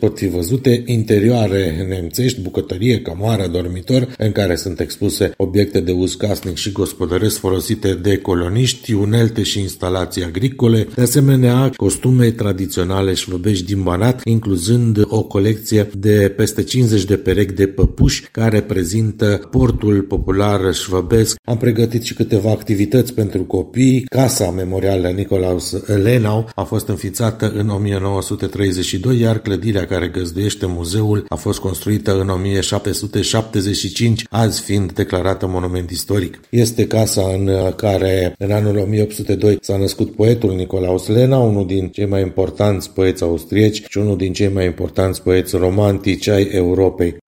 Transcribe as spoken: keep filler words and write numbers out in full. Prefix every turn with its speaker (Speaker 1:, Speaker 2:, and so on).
Speaker 1: pot fi văzute interioare nemțești, bucătărie, camară, dormitor, în care sunt expuse obiecte de uz casnic și gospodăresc folosite de coloniști, unelte și instalații agricole, de asemenea costume tradiționale șvăbești din Banat, incluzând o colecție de peste cincizeci de perechi de păpuși care prezintă portul popular șvăbesc. Am pregătit și câteva activități pentru copii. Casa memorială Nicolaus Lenau a fost înființată în o mie nouă sute treizeci și doi, iar clădirea care găzduiește muzeul a fost construită în o mie șapte sute șaptezeci și cinci, azi fiind declarată monument istoric. Este casa în care în anul o mie opt sute doi s-a născut poetul Nicolaus Lenau, unul din cei mai importanți poeți austrieci și unul din cei mai importanți poeți romantici ai Europei.